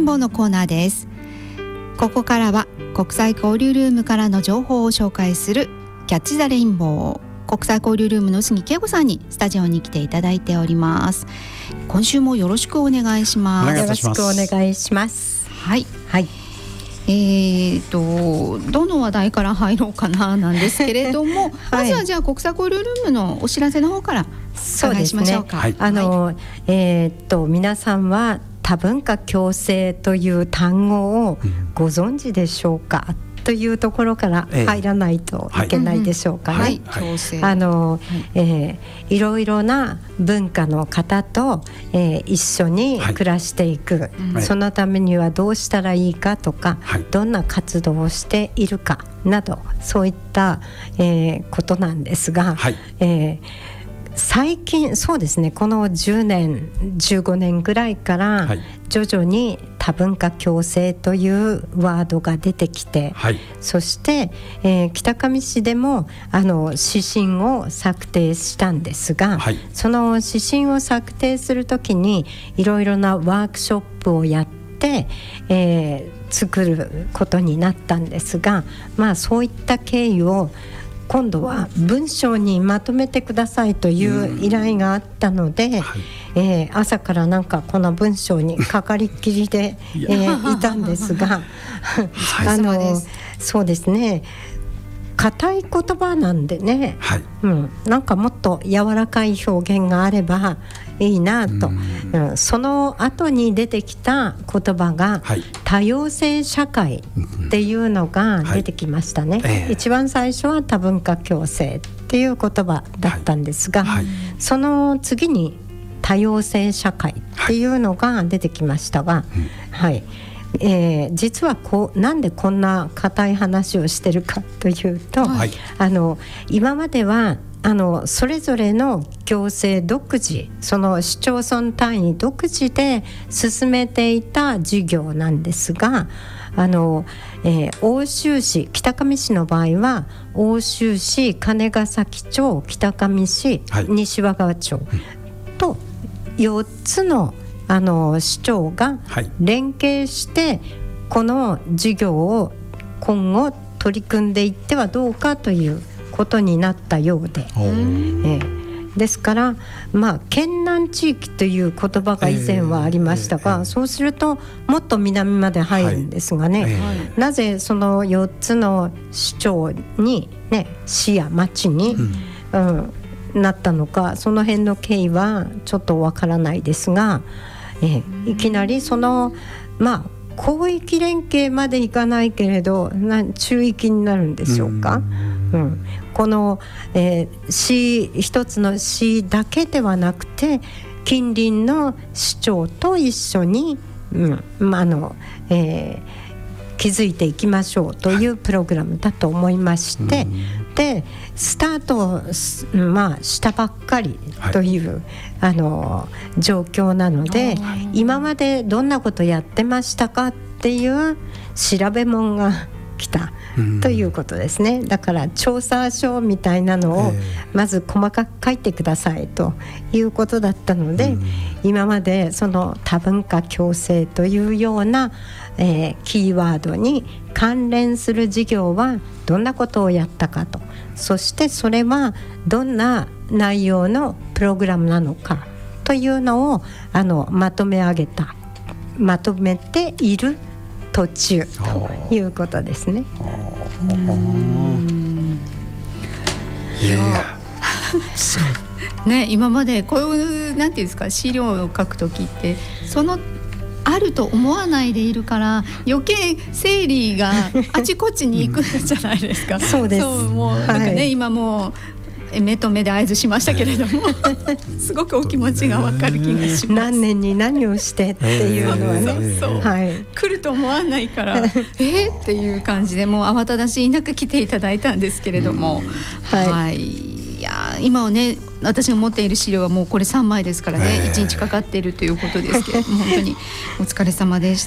ボーのコーナーです。ここからは国際交流ルームからの情報を紹介するキャッチザレインボー。国際交流ルームの杉恵子さんにスタジオに来ていただいております。今週もよろしくお願いします。 よろしくお願いします。 はい、はい。どの話題から入ろうかななんですけれども、はい、まずはじゃあ国際交流ルームのお知らせの方からお願いしましょうか。 皆さんは多文化共生という単語をご存知でしょうか、というところから入らないといけないでしょうかね。いろいろな文化の方と、一緒に暮らしていく、そのためにはどうしたらいいかとか、どんな活動をしているかなど、そういった、ことなんですが、最近そうですね、この10年15年ぐらいから徐々に多文化共生というワードが出てきて、そして、北上市でも指針を策定したんですが、その指針を策定するときにいろいろなワークショップをやって、作ることになったんですが、そういった経緯を今度は文章にまとめてくださいという依頼があったので、朝からなんかこの文章にかかりっきりで、いたんですがそうですね、硬い言葉なんでね、なんかもっと柔らかい表現があればいいなと、その後に出てきた言葉が、多様性社会っていうのが出てきましたね。一番最初は多文化共生っていう言葉だったんですが、その次に多様性社会っていうのが出てきましたが、実はなんでこんな硬い話をしてるかというと、今まではそれぞれの行政独自、その市町村単位独自で進めていた事業なんですが、奥州市、北上市の場合は奥州市、金ヶ崎町、北上市、西和川町と4つの市長が連携してこの事業を今後取り組んでいってはどうかということになったようで、ですから県南地域という言葉が以前はありましたが、そうするともっと南まで入るんですがね、なぜその4つの市町に、市や町に、なったのか、その辺の経緯はちょっとわからないですが、いきなりその広域連携までいかないけれど中域になるんでしょうか。この、市一つの市だけではなくて近隣の市長と一緒に、築いていきましょうというプログラムだと思いまして、でスタートしたばっかりという、状況なので、今までどんなことやってましたかっていう調べ物が来たということですね。だから調査書みたいなのをまず細かく書いてくださいということだったので、今までその多文化共生というような、キーワードに関連する事業はどんなことをやったかと、そしてそれはどんな内容のプログラムなのかというのをまとめている途中ということですね。 今までこういうなんていうんですか、資料を書くときってそのあると思わないでいるから余計整理があちこちに行くじゃないですか。 そうです。 もうなんかね、今もう目と目で合図しましたけれどもすごくお気持ちが分かる気がします。 何年に何をしてっていうのはね、 来ると思わないからっていう感じでもう慌ただしい中来ていただいたんですけれども、いや今はね、私が持っている資料はもうこれ3枚ですからね、1日かかっているということですけれども、本当にお疲れ様でした。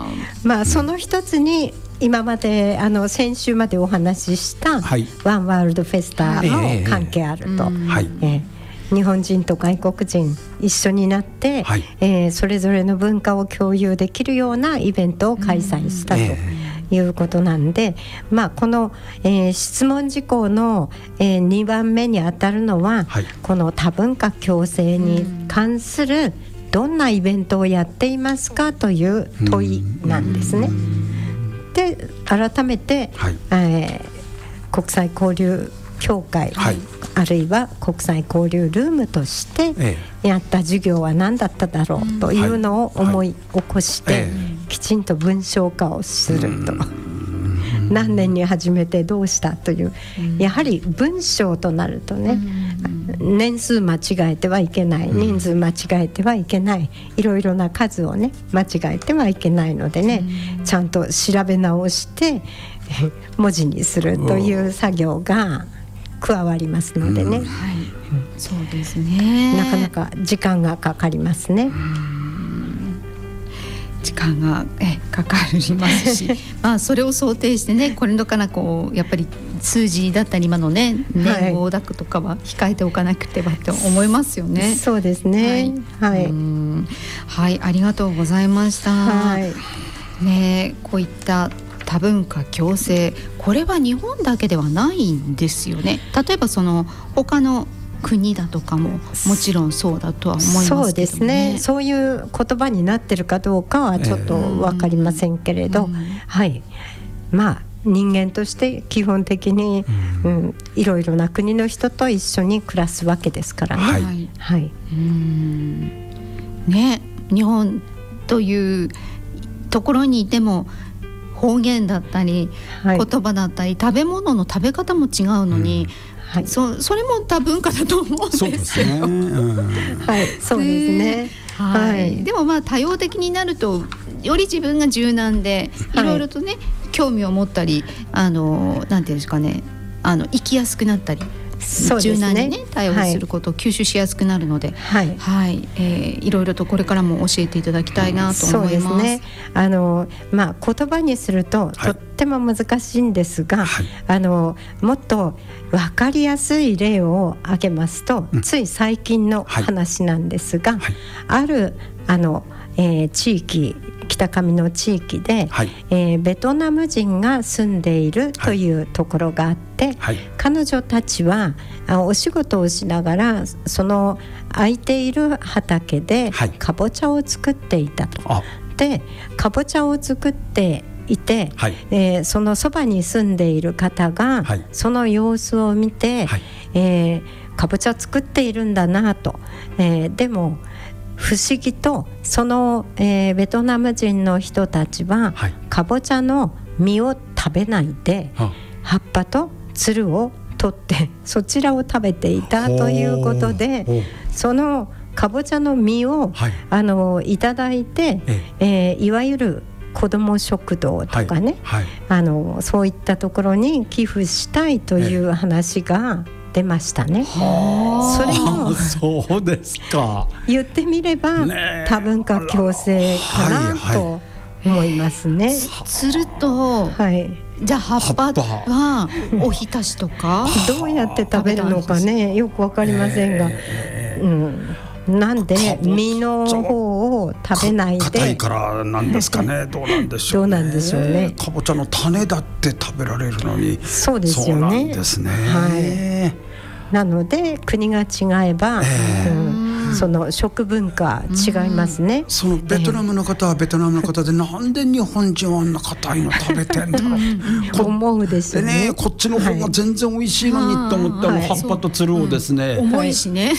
その一つに今まで先週までお話ししたワンワールドフェスタの関係あると日本人と外国人一緒になって、それぞれの文化を共有できるようなイベントを開催したということなんで、この、質問事項の、2番目にあたるのは、この多文化共生に関するどんなイベントをやっていますかという問いなんですね。で改めて、国際交流協会、あるいは国際交流ルームとしてやった授業は何だっただろうというのを思い起こして、きちんと文章化をすると、何年に始めてどうしたという、やはり文章となるとね、年数間違えてはいけない、人数間違えてはいけない、いろいろな数をね間違えてはいけないのでね、ちゃんと調べ直して文字にするという作業が加わりますのでね、 そうですね、 なかなか時間がかかりますね。 時間がかかりますしそれを想定してね、これのからやっぱり数字だったり今のね年号だとかは控えておかなくてはって思いますよね。 そうですね、 はい、ありがとうございました。ね、こういった多文化共生、これは日本だけではないんですよね。例えばその他の国だとかももちろんそうだとは思いますけどね。そうですね、 そういう言葉になってるかどうかはちょっと分かりませんけれど、人間として基本的に、いろいろな国の人と一緒に暮らすわけですからね。 日本というところにいても方言だったり、言葉だったり食べ物の食べ方も違うのに、それも多文化だと思うんですよ。 そうですね。 でも多様的になるとより自分が柔軟でいろいろとね、興味を持ったりなんていうんですかね、生きやすくなったり、柔軟にね対応することを吸収しやすくなるので、いろいろとこれからも教えていただきたいなと思います。 そうですね、言葉にするととっても難しいんですが、もっと分かりやすい例を挙げますと、つい最近の話なんですが、ある地域、北上の地域で、ベトナム人が住んでいるというところがあって、彼女たちはお仕事をしながらその空いている畑でかぼちゃを作っていたと。でかぼちゃを作っていて、そのそばに住んでいる方が、その様子を見て、かぼちゃ作っているんだなと、でも不思議とその、ベトナム人の人たちは、かぼちゃの実を食べないで、葉っぱとつるを取ってそちらを食べていたということで、そのかぼちゃの実を、いただいて、いわゆる子ども食堂とかね、そういったところに寄付したいという話が出ましたね。それもそうですか、 言ってみれば、多文化共生かなと思いますね。 すると、じゃあ葉っぱはおひたしとかどうやって食べるのかね、よくわかりませんが、なんで実の方を食べないで、 硬いからなんですかね。どうなんでしょうね。 どうなんでしょうね。 かぼちゃの種だって食べられるのに。 そうですよね。 そうなんですね。 なので国が違えば、その食文化違いますね。 そのベトナムの方はベトナムの方で、なんで日本人はあんな硬いの食べてんだろう思うですよね。 こっちの方が全然美味しいのにと思ったら、葉っぱとつるをですね、 重いしね、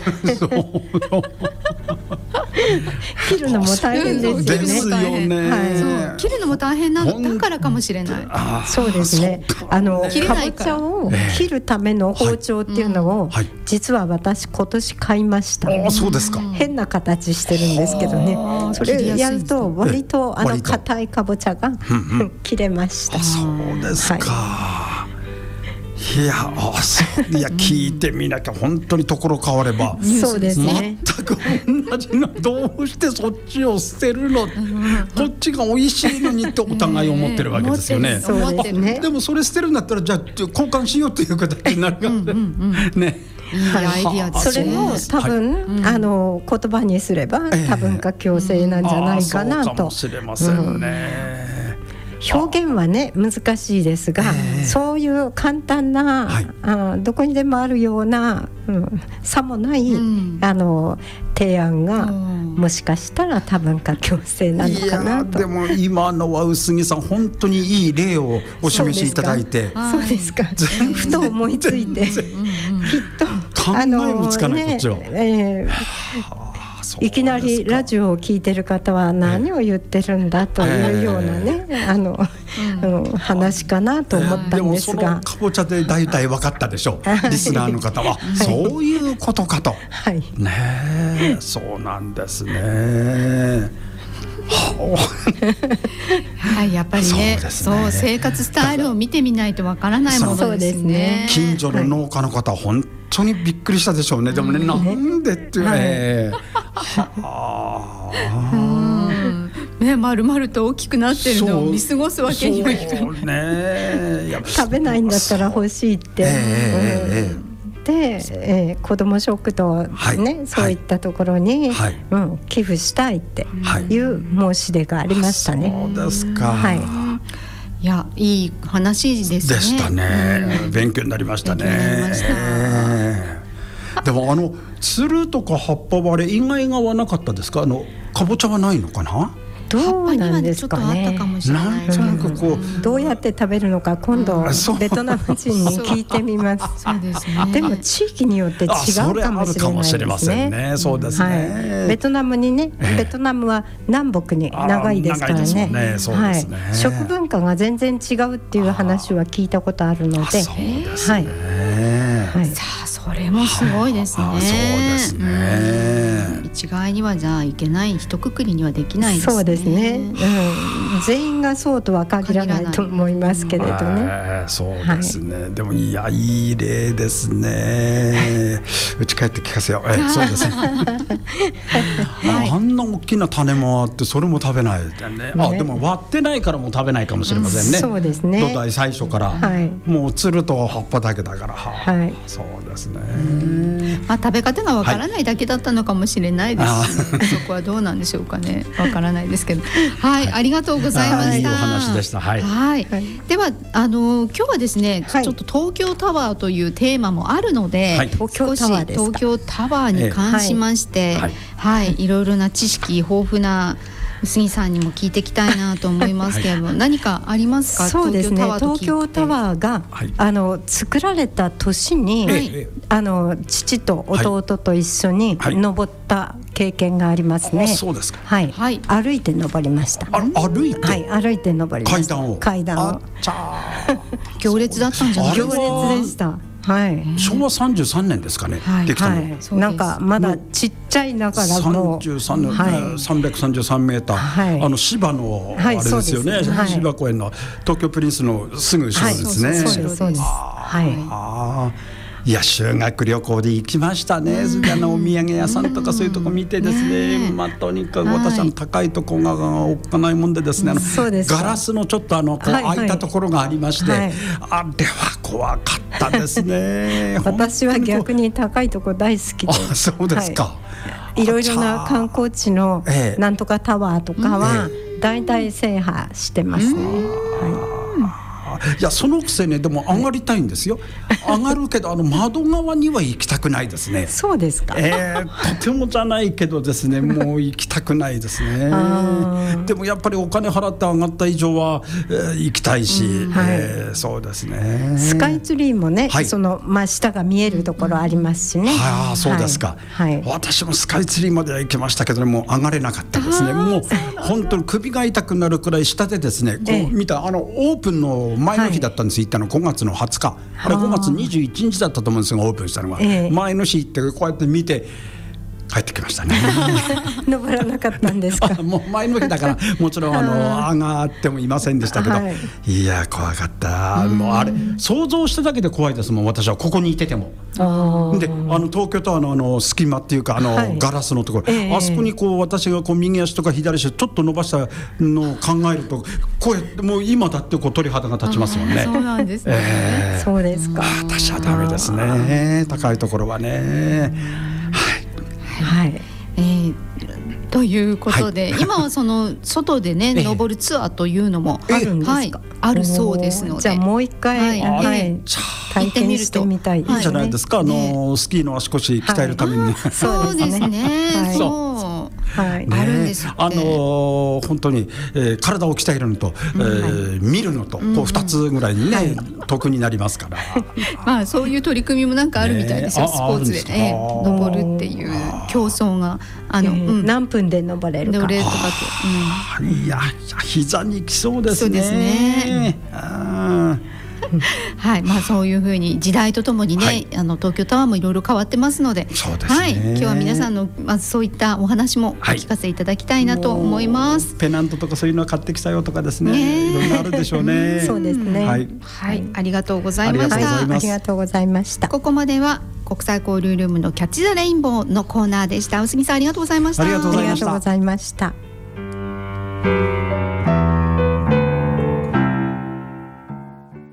切るのも大変ですよね。 ですよね。 切るのも大変なのだからかもしれない。 そうですね。かぼちゃを切るための包丁っていうのを、実は私今年買いました。 そうですか。 変な形してるんですけどね、それやると割と硬いかぼちゃが切れました。 そうですか。 いや聞いてみなきゃ本当にところ変わればそうですね、 全く同じのどうしてそっちを捨てるの、こっちが美味しいのにってお互い思ってるわけですよね。 そうですね。 でもそれ捨てるんだったらじゃあ交換しようという形になるからね。 いいアイディアです。 それも多分、言葉にすれば多文化共生なんじゃないかなと。 そうかもしれませんね。 表現はね難しいですが、そういう簡単な、どこにでもあるような、さもない、提案がもしかしたら多文化共生なのかなと。 でも今のは臼木さん本当にいい例をお示しいただいて、 そうですか。ふと思いついてきっと考えもつかない、こっちは。 いきなりラジオを聞いてる方は何を言ってるんだというようなね、話かなと思ったんですが、 でもそのかぼちゃで大体分かったでしょう、リスナーの方は、そういうことかと、ね、そうなんですね。 はい、やっぱりね、そう生活スタイルを見てみないとわからないものですね。 近所の農家の方は本当にびっくりしたでしょうね。でもね、なんでってね、 ね、丸々と大きくなってるのを見過ごすわけにはいかない。 食べないんだったら欲しいって。で、子ども食堂ね、そういったところに、寄付したいっていう申し出がありましたね。 そうですか。 いや、いい話ですね。 でしたね。勉強になりましたね。でもつるとか葉っぱはあれ意外がはなかったですか？かぼちゃはないのかな？ どうなんですかね。 なんとなくこう、 どうやって食べるのか今度ベトナム人に聞いてみます。 そうですね。 でも地域によって違うかもしれないですね。 そうですね。 ベトナムにね、ベトナムは南北に長いですからね。食文化が全然違うっていう話は聞いたことあるので、 そうですね。 さあ、それもすごいですね。 そうですね。 一概にはじゃあいけない、一括りにはできないですね。 そうですね。全員がそうとは限らないと思いますけれどね。 そうですね。でもいい例ですね。うち帰って聞かせよう。そうですね。あんな大きな種もあってそれも食べないでね。でも割ってないからもう食べないかもしれませんね。 そうですね。 土台最初からもうつると葉っぱだけだから。そうですね。 食べ方がわからないだけだったのかもしれないですし、そこはどうなんでしょうかね。わからないですけど。はい、ありがとうございました。 いいお話でした。はい。 では今日はですね、ちょっと東京タワーというテーマもあるので、少し東京タワーに関しまして、いろいろな知識豊富な臼木さんにも聞いていきたいなと思いますけれども、何かありますか？ そうですね。東京タワーが作られた年に父と弟と一緒に登った経験がありますね。 そうですか。 歩いて登りました。 歩いて？ 歩いて登りました。階段を。 行列だったんじゃないですか？ 行列でした。 昭和33年ですかね。できたの。 なんかまだちっちゃいながらも 33年、333メーター、芝のあれですよね。芝公園の東京プリンスのすぐ後ろですね。 そうです。 いや、修学旅行で行きましたね。お土産屋さんとかそういうとこ見てですね、とにかく私高いとこがおっかないもんでですね、ガラスのちょっと開いたところがありまして、あれは怖かったですね。 私は逆に高いとこ大好きで。 そうですか。 いろいろな観光地のなんとかタワーとかは大体制覇してますね。 いや、そのくせね、でも上がりたいんですよ。上がるけど窓側には行きたくないですね。 そうですか。 とてもじゃないけどですね、もう行きたくないですね。でもやっぱりお金払って上がった以上は、行きたいし、そうですね。 スカイツリーもね、その真下が見えるところありますしね。 そうですか。私もスカイツリーまでは行きましたけども上がれなかったですね。もう本当に首が痛くなるくらい下でですね、こう見たオープンの前の日だったんです。行ったの5月の20日、あれ5月21日だったと思うんですが、オープンしたのが前の日行ってこうやって見て、 帰ってきましたね。 登らなかったんですか。 もう前の日だからもちろん上がってもいませんでしたけど、いや怖かった。もうあれ想像しただけで怖いですもん、私はここにいてても。で東京タワーの隙間っていうかガラスのところ、あそこにこう私がこう右足とか左足ちょっと伸ばしたのを考えると、こうやってもう今だってこう鳥肌が立ちますもんね。 そうなんですね。 そうですか。 私はダメですね、高いところはね。 はい、 ということで、今はその外でね登るツアーというのもあるんですか。 あるそうですので、 じゃあもう一回体験してみたい。 いいじゃないですか。スキーの足腰鍛えるために。 そうですね。あるんです。 本当に体を鍛えるのと見るのとこう2つぐらいにね得になりますから。 まあそういう取り組みもなんかあるみたいですよ。スポーツで登るっていう競争が何分で登れるか。 いや膝にきそうですね。 はい、まあそういうふうに時代とともにね、東京タワーもいろいろ変わってますので、はい、今日は皆さんのまずそういったお話もお聞かせいただきたいなと思います。 ペナントとかそういうのは買ってきたよとかですね、いろいろあるでしょうね。 そうですね。 はい、ありがとうございました。 ありがとうございました。 ここまでは国際交流ルームのキャッチザレインボーのコーナーでした。臼見さんありがとうございました。 ありがとうございました。 ありがとうございました。